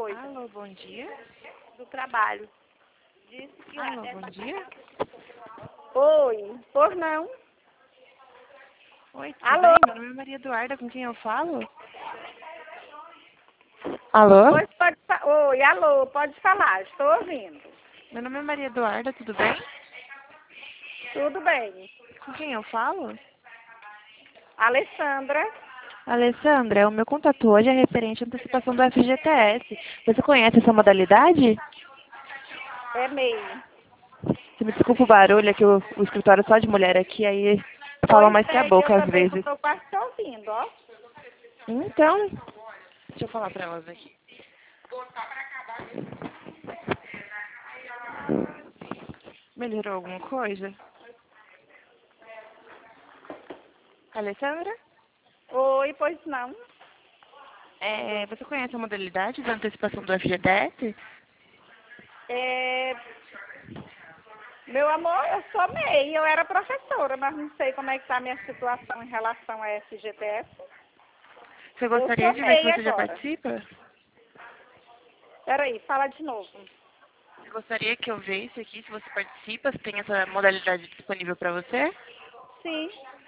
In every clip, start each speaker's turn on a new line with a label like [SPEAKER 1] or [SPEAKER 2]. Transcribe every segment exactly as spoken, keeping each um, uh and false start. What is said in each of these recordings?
[SPEAKER 1] coisa.
[SPEAKER 2] Alô, bom dia.
[SPEAKER 1] Do trabalho. Disse que
[SPEAKER 2] Alô,
[SPEAKER 1] é
[SPEAKER 2] bom dia.
[SPEAKER 1] Oi, por não?
[SPEAKER 2] Oi, tudo
[SPEAKER 1] Alô?
[SPEAKER 2] bem? Meu nome é Maria Eduarda, com quem eu falo? Alô?
[SPEAKER 1] Pois pode fa- Oi, alô, pode falar, estou ouvindo.
[SPEAKER 2] Meu nome é Maria Eduarda, tudo bem?
[SPEAKER 1] Tudo bem.
[SPEAKER 2] Com quem eu falo?
[SPEAKER 1] Alessandra,
[SPEAKER 2] Alessandra, o meu contato hoje é referente à antecipação do F G T S. Você conhece essa modalidade?
[SPEAKER 1] é meio.
[SPEAKER 2] Você me desculpa o barulho, é que o, o escritório é só de mulher aqui, aí fala
[SPEAKER 1] Pois
[SPEAKER 2] mais que a
[SPEAKER 1] é, e eu
[SPEAKER 2] boca às
[SPEAKER 1] também não
[SPEAKER 2] vezes.
[SPEAKER 1] estou quase te ouvindo, ó.
[SPEAKER 2] Então, deixa eu falar pra elas aqui. Melhorou alguma coisa? Alessandra?
[SPEAKER 1] Oi, pois não.
[SPEAKER 2] É, você conhece a modalidade da antecipação do F G T S?
[SPEAKER 1] É... Meu amor, eu sou MEI, eu era professora, mas não sei como é que está a minha situação em relação a F G T S.
[SPEAKER 2] Você
[SPEAKER 1] Eu
[SPEAKER 2] gostaria
[SPEAKER 1] sou
[SPEAKER 2] de ver se
[SPEAKER 1] MEI
[SPEAKER 2] você já
[SPEAKER 1] agora.
[SPEAKER 2] participa?
[SPEAKER 1] Peraí, fala de novo.
[SPEAKER 2] Você gostaria que eu visse aqui se você participa, se tem essa modalidade disponível para você?
[SPEAKER 1] Sim.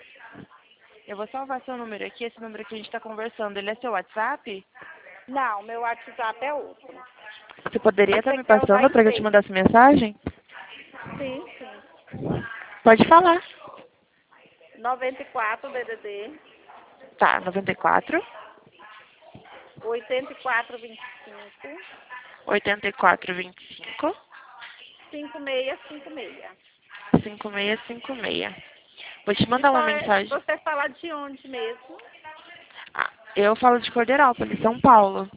[SPEAKER 2] Eu vou salvar seu número aqui, esse número que a gente está conversando. Ele é seu WhatsApp?
[SPEAKER 1] Não, meu WhatsApp é outro.
[SPEAKER 2] Você poderia
[SPEAKER 1] Esse
[SPEAKER 2] estar me
[SPEAKER 1] aqui é o da
[SPEAKER 2] passando para que eu te
[SPEAKER 1] empresa.
[SPEAKER 2] mandasse mensagem?
[SPEAKER 1] Sim, sim.
[SPEAKER 2] Pode falar.
[SPEAKER 1] noventa e quatro D D D,
[SPEAKER 2] Tá, noventa e quatro,
[SPEAKER 1] oitenta e quatro, vinte e cinco,
[SPEAKER 2] oitenta e quatro, vinte e cinco,
[SPEAKER 1] cinco seis cinco seis.
[SPEAKER 2] cinco seis cinco seis. Vou te
[SPEAKER 1] E
[SPEAKER 2] mandar uma
[SPEAKER 1] qual é,
[SPEAKER 2] mensagem.
[SPEAKER 1] você fala de onde mesmo?
[SPEAKER 2] Ah, eu falo de Corderópolis, São Paulo.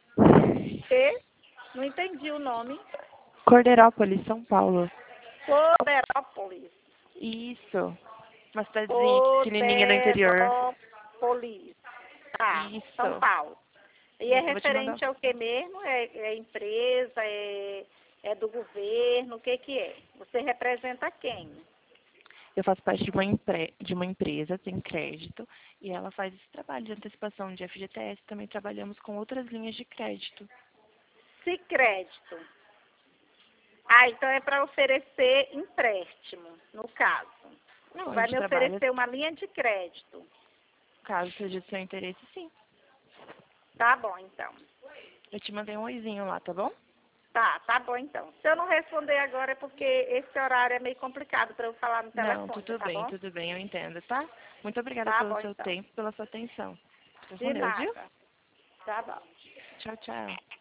[SPEAKER 1] E? Não entendi o nome.
[SPEAKER 2] Corderópolis, São Paulo.
[SPEAKER 1] Poderópolis.
[SPEAKER 2] Isso. Uma cidadezinha aqui pequenininha no interior.
[SPEAKER 1] Poderópolis. Tá, São
[SPEAKER 2] Isso.
[SPEAKER 1] Paulo. E é
[SPEAKER 2] Isso, eu vou te mandar.
[SPEAKER 1] referente ao que mesmo? É, é empresa? É, é do governo? O que que é? Você representa quem?
[SPEAKER 2] Eu faço parte de uma, empre... de uma empresa, tem crédito, e ela faz esse trabalho de antecipação de F G T S. Também trabalhamos com outras linhas de crédito.
[SPEAKER 1] Se crédito. Ah, então é para oferecer empréstimo, no caso.
[SPEAKER 2] Não, a
[SPEAKER 1] Vai
[SPEAKER 2] gente
[SPEAKER 1] me
[SPEAKER 2] trabalha,
[SPEAKER 1] oferecer uma linha de crédito.
[SPEAKER 2] caso seja do seu interesse, sim.
[SPEAKER 1] Tá bom, então.
[SPEAKER 2] Eu te mandei um oizinho lá, tá bom?
[SPEAKER 1] Tá, tá bom, então. Se eu não responder agora é porque esse horário é meio complicado para eu falar no
[SPEAKER 2] Não,
[SPEAKER 1] telefone,
[SPEAKER 2] tudo
[SPEAKER 1] tá
[SPEAKER 2] bem,
[SPEAKER 1] bom?
[SPEAKER 2] tudo bem, eu entendo, tá? Muito obrigada
[SPEAKER 1] Tá
[SPEAKER 2] pelo
[SPEAKER 1] bom,
[SPEAKER 2] seu
[SPEAKER 1] então.
[SPEAKER 2] tempo, pela sua atenção. Fica com
[SPEAKER 1] De
[SPEAKER 2] Deus, viu?
[SPEAKER 1] nada. Tá bom.
[SPEAKER 2] Tchau, tchau.